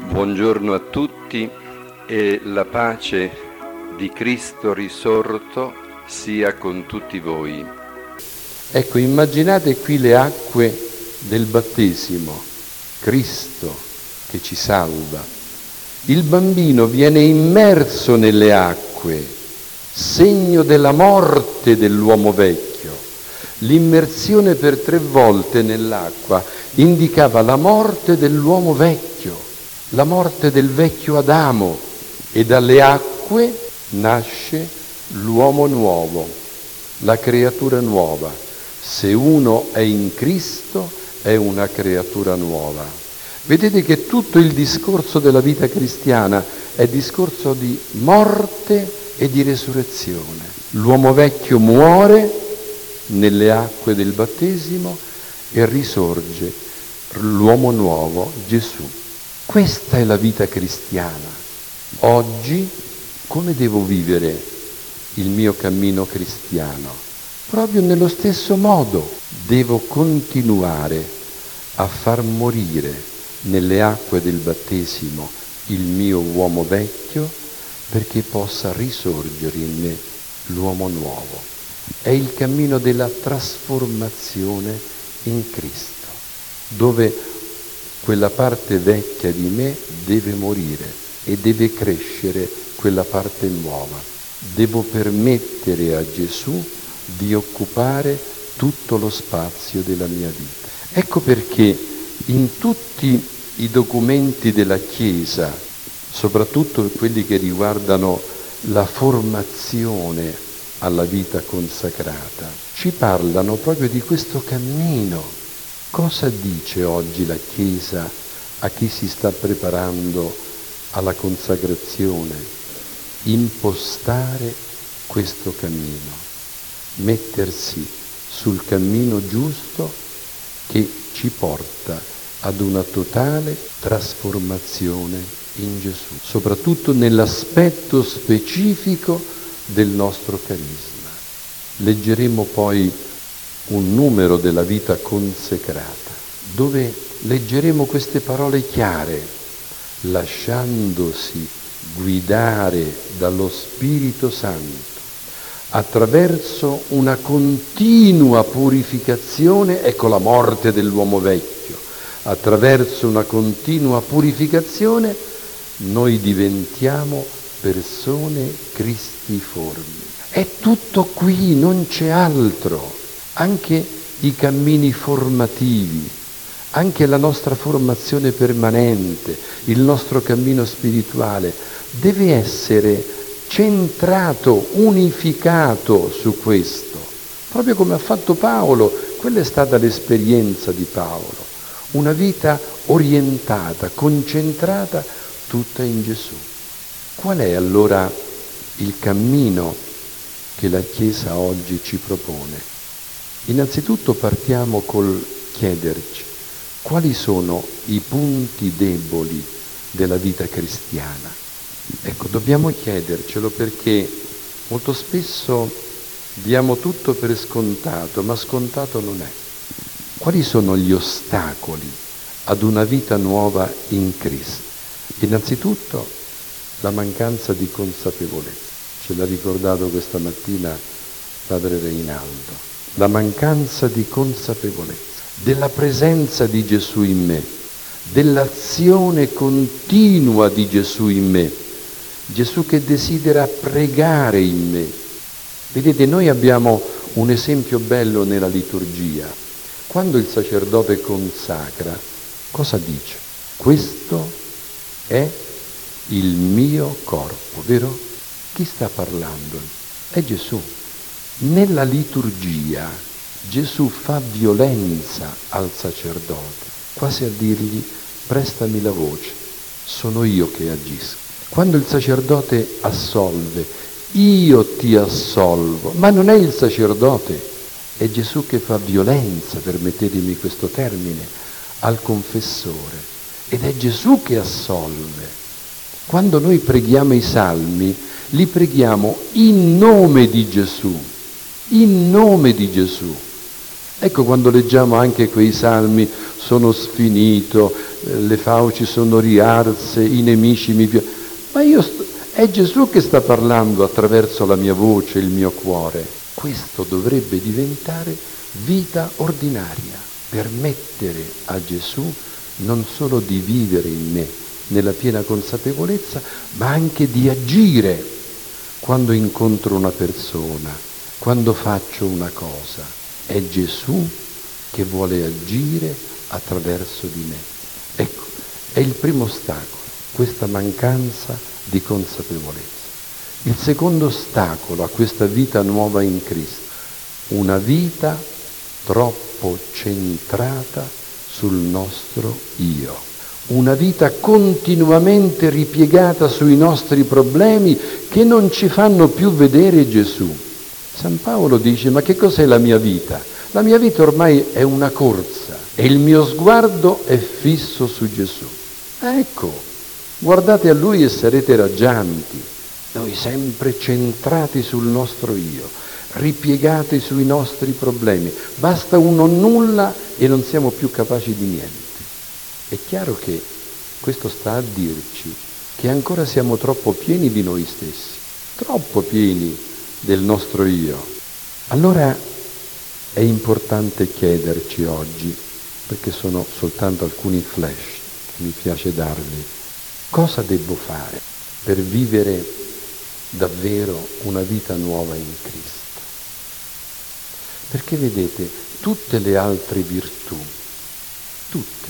Buongiorno a tutti e la pace di Cristo risorto sia con tutti voi. Ecco, immaginate qui le acque del battesimo, Cristo che ci salva. Il bambino viene immerso nelle acque, segno della morte dell'uomo vecchio. L'immersione per 3 volte nell'acqua indicava la morte dell'uomo vecchio, la morte del vecchio Adamo, e dalle acque nasce l'uomo nuovo, la creatura nuova. Se uno è in Cristo è una creatura nuova. Vedete che tutto il discorso della vita cristiana è discorso di morte e di resurrezione. L'uomo vecchio muore nelle acque del battesimo e risorge l'uomo nuovo, Gesù. Questa è la vita cristiana. Oggi come devo vivere il mio cammino cristiano? Proprio nello stesso modo devo continuare a far morire nelle acque del battesimo il mio uomo vecchio perché possa risorgere in me l'uomo nuovo. È il cammino della trasformazione in Cristo, dove quella parte vecchia di me deve morire e deve crescere quella parte nuova. Devo permettere a Gesù di occupare tutto lo spazio della mia vita. Ecco perché in tutti i documenti della Chiesa, soprattutto quelli che riguardano la formazione alla vita consacrata, ci parlano proprio di questo cammino. Cosa dice oggi la Chiesa a chi si sta preparando alla consacrazione? Impostare questo cammino, mettersi sul cammino giusto che ci porta ad una totale trasformazione in Gesù, soprattutto nell'aspetto specifico del nostro carisma. Leggeremo poi un numero della vita consacrata, dove leggeremo queste parole chiare: lasciandosi guidare dallo Spirito Santo attraverso una continua purificazione, ecco la morte dell'uomo vecchio, attraverso una continua purificazione noi diventiamo persone cristiformi. È tutto qui, non c'è altro. Anche i cammini formativi, anche la nostra formazione permanente, il nostro cammino spirituale deve essere centrato, unificato su questo, proprio come ha fatto Paolo. Quella è stata l'esperienza di Paolo, una vita orientata, concentrata, tutta in Gesù. Qual è allora il cammino che la Chiesa oggi ci propone? Innanzitutto partiamo col chiederci quali sono i punti deboli della vita cristiana. Ecco, dobbiamo chiedercelo perché molto spesso diamo tutto per scontato, ma scontato non è. Quali sono gli ostacoli ad una vita nuova in Cristo? Innanzitutto la mancanza di consapevolezza. Ce l'ha ricordato questa mattina Padre Reinaldo. La mancanza di consapevolezza della presenza di Gesù in me, dell'azione continua di Gesù in me, Gesù che desidera pregare in me. Vedete, noi abbiamo un esempio bello nella liturgia. Quando il sacerdote consacra, cosa dice? Questo è il mio corpo, vero? Chi sta parlando? È Gesù. Nella liturgia Gesù fa violenza al sacerdote, quasi a dirgli: prestami la voce, sono io che agisco. Quando il sacerdote assolve, io ti assolvo, ma non è il sacerdote, è Gesù che fa violenza, permettetemi questo termine, al confessore, ed è Gesù che assolve. Quando noi preghiamo i salmi, li preghiamo in nome di Gesù. In nome di Gesù. Ecco, quando leggiamo anche quei salmi, sono sfinito, le fauci sono riarse, i nemici mi piacciono. Ma è Gesù che sta parlando attraverso la mia voce, il mio cuore. Questo dovrebbe diventare vita ordinaria, permettere a Gesù non solo di vivere in me nella piena consapevolezza, ma anche di agire quando incontro una persona, quando faccio una cosa. È Gesù che vuole agire attraverso di me. Ecco, è il primo ostacolo, questa mancanza di consapevolezza. Il secondo ostacolo a questa vita nuova in Cristo, una vita troppo centrata sul nostro io, una vita continuamente ripiegata sui nostri problemi che non ci fanno più vedere Gesù. San Paolo dice: ma che cos'è la mia vita? La mia vita ormai è una corsa e il mio sguardo è fisso su Gesù. Ecco, guardate a Lui e sarete raggianti. Noi sempre centrati sul nostro io, ripiegati sui nostri problemi. Basta uno nulla e non siamo più capaci di niente. È chiaro che questo sta a dirci che ancora siamo troppo pieni di noi stessi, troppo pieni del nostro io. Allora è importante chiederci oggi, perché sono soltanto alcuni flash che mi piace darvi, cosa devo fare per vivere davvero una vita nuova in Cristo? Perché vedete, tutte le altre virtù, tutte,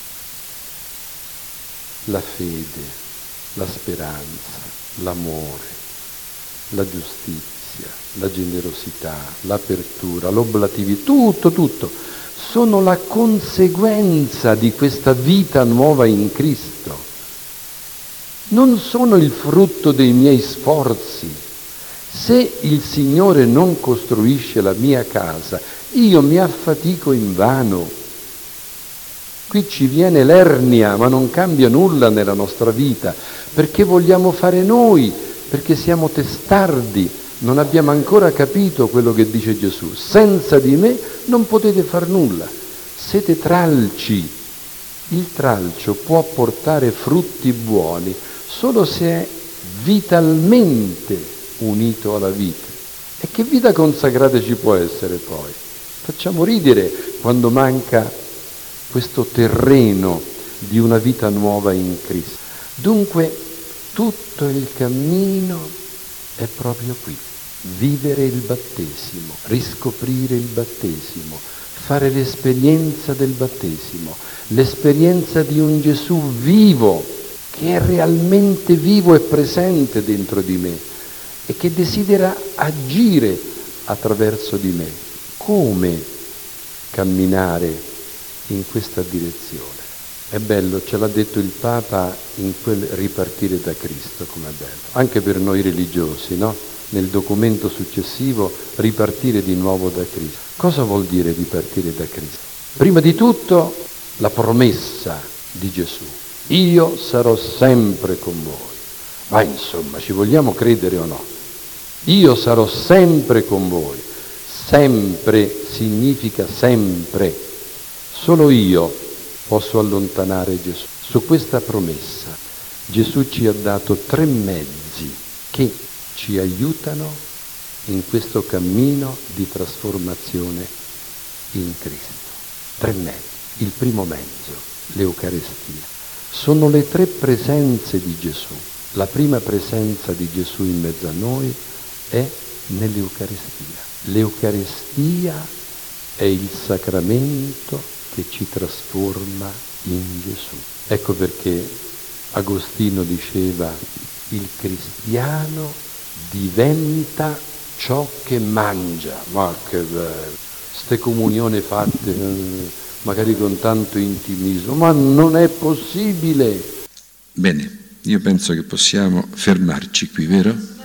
la fede, la speranza, l'amore, la giustizia, la generosità, l'apertura, l'oblatività, tutto, sono la conseguenza di questa vita nuova in Cristo. Non sono il frutto dei miei sforzi. Se il Signore non costruisce la mia casa, io mi affatico invano. Qui ci viene l'ernia, ma non cambia nulla nella nostra vita, perché vogliamo fare noi, perché siamo testardi, non abbiamo ancora capito quello che dice Gesù. Senza di me non potete far nulla, siete tralci. Il tralcio può portare frutti buoni solo se è vitalmente unito alla vita. E che vita consacrata ci può essere poi? Facciamo ridere quando manca questo terreno di una vita nuova in Cristo. Dunque tutto il cammino è proprio qui. Vivere il battesimo, riscoprire il battesimo, fare l'esperienza del battesimo, l'esperienza di un Gesù vivo, che è realmente vivo e presente dentro di me e che desidera agire attraverso di me. Come camminare in questa direzione? È bello, ce l'ha detto il Papa in quel ripartire da Cristo, com'è bello. Anche per noi religiosi, no? Nel documento successivo, ripartire di nuovo da Cristo. Cosa vuol dire ripartire da Cristo? Prima di tutto, la promessa di Gesù. Io sarò sempre con voi. Ma insomma, ci vogliamo credere o no? Io sarò sempre con voi. Sempre significa sempre. Solo io posso allontanare Gesù. Su questa promessa Gesù ci ha dato 3 mezzi che ci aiutano in questo cammino di trasformazione in Cristo. 3 mezzi. Il primo mezzo, l'Eucaristia. Sono le 3 presenze di Gesù. La prima presenza di Gesù in mezzo a noi è nell'Eucaristia. L'Eucaristia è il sacramento che ci trasforma in Gesù. Ecco perché Agostino diceva: il cristiano diventa ciò che mangia. Ma che bello! Ste comunioni fatte magari con tanto intimismo, ma non è possibile. Bene, io penso che possiamo fermarci qui, vero?